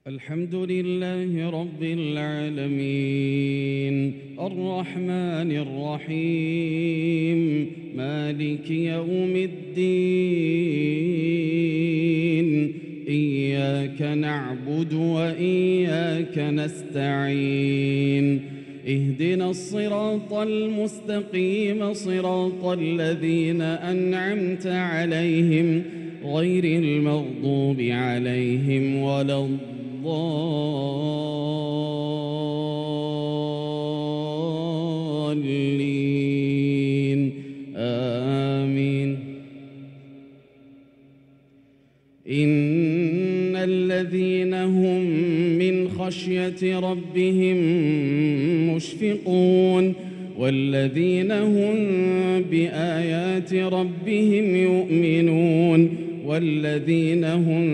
الحمد لله رب العالمين الرحمن الرحيم مالك يوم الدين إياك نعبد وإياك نستعين اهدنا الصراط المستقيم صراط الذين أنعمت عليهم غير المغضوب عليهم ولا الضالين آمين. إن الذين هم من خشية ربهم مشفقون والذين هم بآيات ربهم يؤمنون والذين هم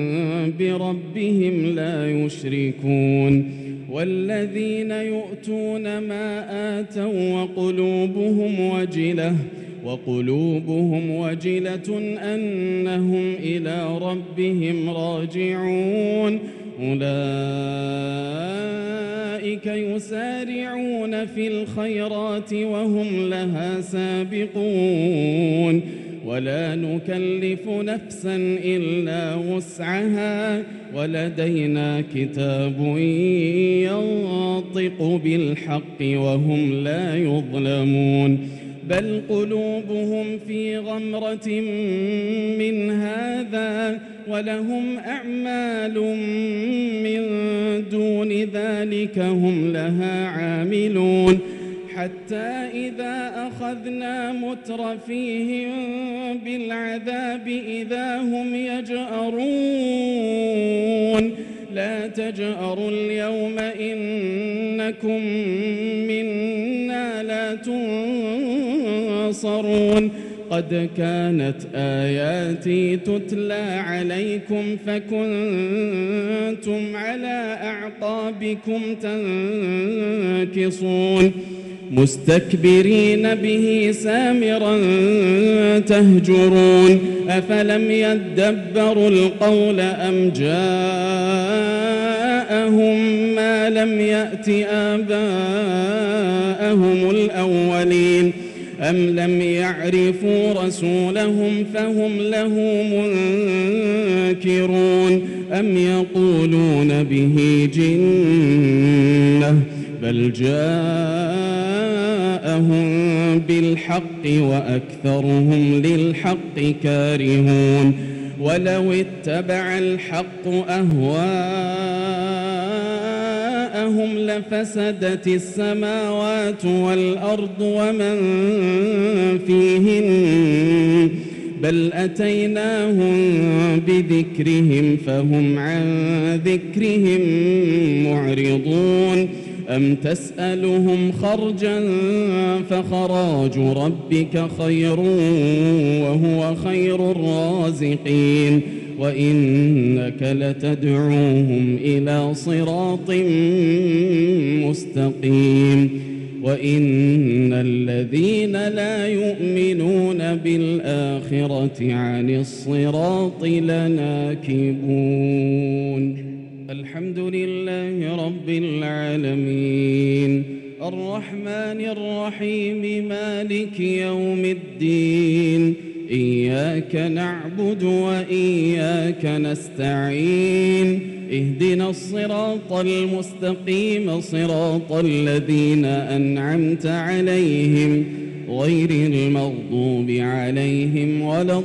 بربهم لا يشركون والذين يؤتون ما آتوا وقلوبهم وجلة أنهم إلى ربهم راجعون أولئك يسارعون في الخيرات وهم لها سابقون ولا نكلف نفسا إلا وسعها ولدينا كتاب ينطق بالحق وهم لا يظلمون بل قلوبهم في غمرة من هذا ولهم أعمال من دون ذلك هم لها عاملون حتى إذا أخذنا مترفيهم بالعذاب إذا هم يجأرون لا تجأروا اليوم إنكم منا لا تنصرون قد كانت آياتي تتلى عليكم فكنتم على أعقابكم تنكصون مستكبرين به سامرا تهجرون أفلم يدبروا القول أم جاءهم ما لم يأت آباءهم الأولين أم لم يعرفوا رسولهم فهم له منكرون أم يقولون به جنة بل جاءهم بالحق وأكثرهم للحق كارهون ولو اتبع الحق أهواءهم لفسدت السماوات والأرض ومن فيهن بل أتيناهم بذكرهم فهم عن ذكرهم معرضون أم تسألهم خرجا فخراج ربك خير وهو خير الرازقين وإنك لتدعوهم إلى صراط مستقيم وإن الذين لا يؤمنون بالآخرة عن الصراط لناكبون. الحمد لله رب العالمين الرحمن الرحيم مالك يوم الدين إياك نعبد وإياك نستعين اهدنا الصراط المستقيم صراط الذين أنعمت عليهم غير المغضوب عليهم ولا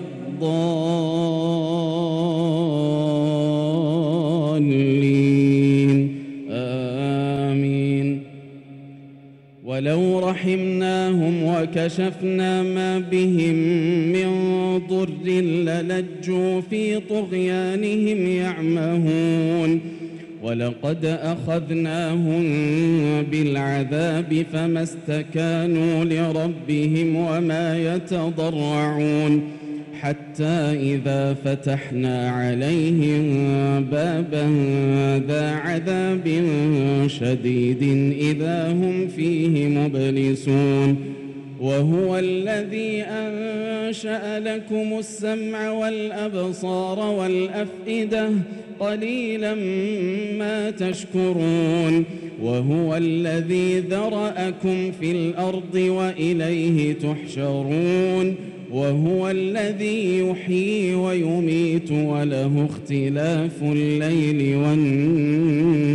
الضالين آمين. ولو رحمناهم وكشفنا ما بهم من ضر للجوا في طغيانهم يعمهون ولقد أخذناهم بالعذاب فما استكانوا لربهم وما يتضرعون حتى إذا فتحنا عليهم بابا ذا عذاب شديد إذا هم فيه مبلسون وهو الذي أنشأ لكم السمع والأبصار والأفئدة قليلا ما تشكرون وهو الذي ذرأكم في الأرض وإليه تحشرون وهو الذي يحيي ويميت وله اختلاف الليل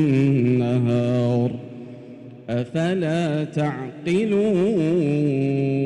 والنهار أفلا تعقلون